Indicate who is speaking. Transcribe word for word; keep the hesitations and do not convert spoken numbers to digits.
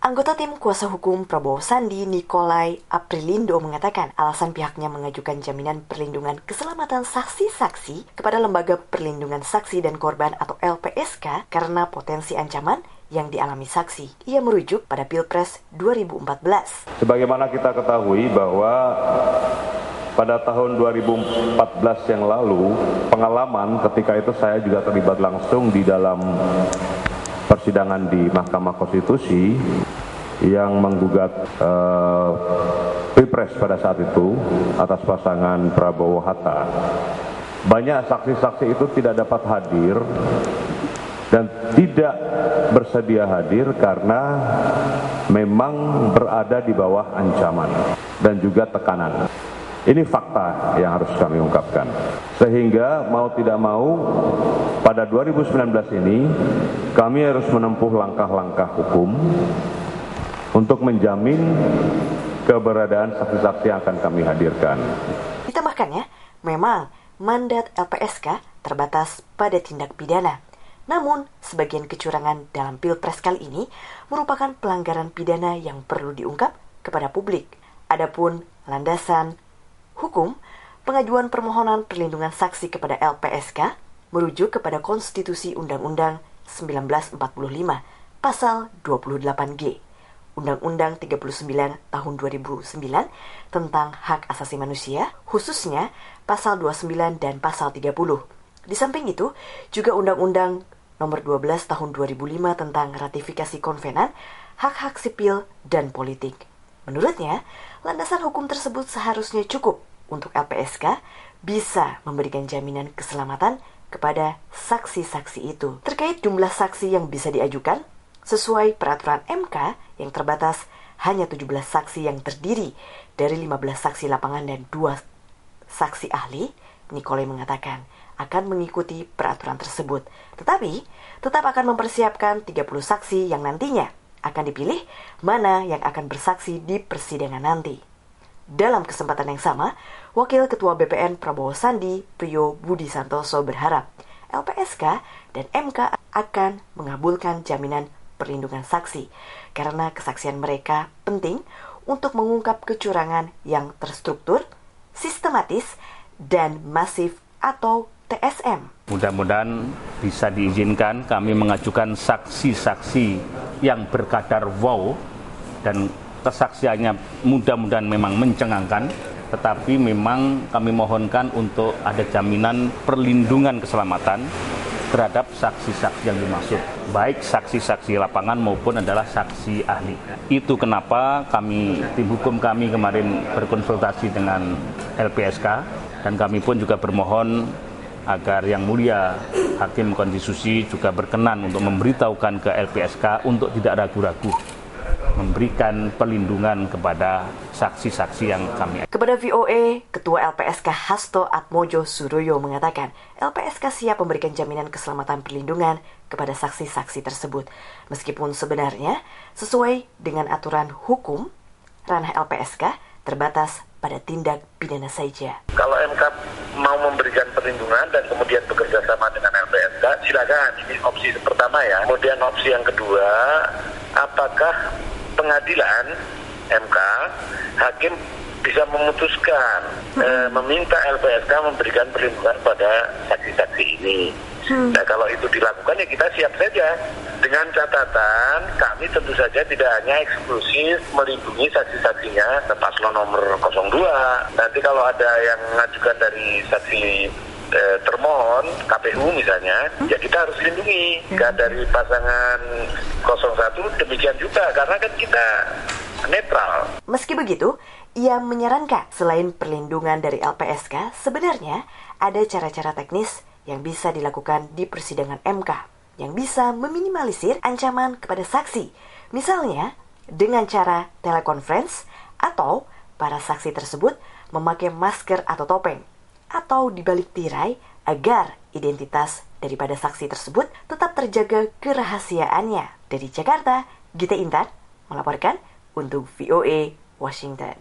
Speaker 1: Anggota tim kuasa hukum Prabowo Sandi, Nikolai Aprilindo, mengatakan alasan pihaknya mengajukan jaminan perlindungan keselamatan saksi-saksi kepada Lembaga Perlindungan Saksi dan Korban atau L P S K karena potensi ancaman yang dialami saksi. Ia merujuk pada Pilpres dua ribu empat belas.
Speaker 2: Sebagaimana kita ketahui bahwa pada tahun dua ribu empat belas yang lalu, pengalaman ketika itu saya juga terlibat langsung di dalam persidangan di Mahkamah Konstitusi yang menggugat eh, Pilpres pada saat itu atas pasangan Prabowo-Hatta. Banyak saksi-saksi itu tidak dapat hadir dan tidak bersedia hadir karena memang berada di bawah ancaman dan juga tekanan. Ini fakta yang harus kami ungkapkan. Sehingga mau tidak mau pada dua ribu sembilan belas ini kami harus menempuh langkah-langkah hukum untuk menjamin keberadaan saksi-saksi yang akan kami hadirkan.
Speaker 1: Ditambahkannya, memang mandat L P S K terbatas pada tindak pidana. Namun, sebagian kecurangan dalam Pilpres kali ini merupakan pelanggaran pidana yang perlu diungkap kepada publik. Adapun landasan hukum, pengajuan permohonan perlindungan saksi kepada L P S K merujuk kepada Konstitusi Undang-Undang seribu sembilan ratus empat puluh lima, Pasal dua puluh delapan G, Undang-Undang tiga puluh sembilan tahun dua ribu sembilan tentang Hak Asasi Manusia, khususnya Pasal dua puluh sembilan dan Pasal tiga puluh. Di samping itu, juga Undang-Undang Nomor dua belas Tahun dua ribu lima tentang ratifikasi konvenan hak-hak sipil dan politik. Menurutnya, landasan hukum tersebut seharusnya cukup untuk L P S K bisa memberikan jaminan keselamatan kepada saksi-saksi itu. Terkait jumlah saksi yang bisa diajukan, sesuai peraturan M K yang terbatas hanya tujuh belas saksi yang terdiri dari lima belas saksi lapangan dan dua saksi ahli, Nikolai mengatakan akan mengikuti peraturan tersebut. Tetapi, tetap akan mempersiapkan tiga puluh saksi yang nantinya akan dipilih mana yang akan bersaksi di persidangan nanti. Dalam kesempatan yang sama, Wakil Ketua B P N Prabowo Sandi, Priyo Budi Santoso berharap L P S K dan M K akan mengabulkan jaminan perlindungan saksi karena kesaksian mereka penting untuk mengungkap kecurangan yang terstruktur, sistematis, dan masif atau T S M.
Speaker 3: Mudah-mudahan bisa diizinkan kami mengajukan saksi-saksi yang berkadar wow dan kesaksiannya mudah-mudahan memang mencengangkan, tetapi memang kami mohonkan untuk ada jaminan perlindungan keselamatan terhadap saksi-saksi yang dimaksud, baik saksi-saksi lapangan maupun adalah saksi ahli. Itu kenapa kami, tim hukum kami kemarin berkonsultasi dengan L P S K dan kami pun juga bermohon agar Yang Mulia Hakim Konstitusi juga berkenan untuk memberitahukan ke L P S K untuk tidak ragu-ragu memberikan perlindungan kepada saksi-saksi yang kami.
Speaker 1: Kepada V O A, Ketua L P S K Hasto Atmojo Suroyo mengatakan L P S K siap memberikan jaminan keselamatan perlindungan kepada saksi-saksi tersebut. Meskipun sebenarnya sesuai dengan aturan hukum, ranah L P S K terbatas pada tindak pidana saja.
Speaker 4: Kalau M K mau memberikan perlindungan dan kemudian bekerja sama dengan L P S K, silakan. Ini opsi pertama ya. Kemudian opsi yang kedua, apakah pengadilan M K, hakim bisa memutuskan hmm. eh, meminta L P S K memberikan perlindungan pada saksi-saksi ini. Hmm. Nah, kalau itu dilakukan ya kita siap saja. Dengan catatan kami tentu saja tidak hanya eksklusif melindungi saksi-saksinya paslon nomor nol dua. Nanti kalau ada yang mengajukan dari saksi eh, termohon K P U misalnya, hmm? ya kita harus lindungi. Hmm. Dari pasangan nol satu demikian juga karena kan kita netral.
Speaker 1: Meski begitu, ia menyarankan selain perlindungan dari L P S K, sebenarnya ada cara-cara teknis yang bisa dilakukan di persidangan M K yang bisa meminimalisir ancaman kepada saksi. Misalnya, dengan cara telekonferensi atau para saksi tersebut memakai masker atau topeng atau dibalik tirai agar identitas daripada saksi tersebut tetap terjaga kerahasiaannya. Dari Jakarta, Gita Intan melaporkan untuk V O A Washington.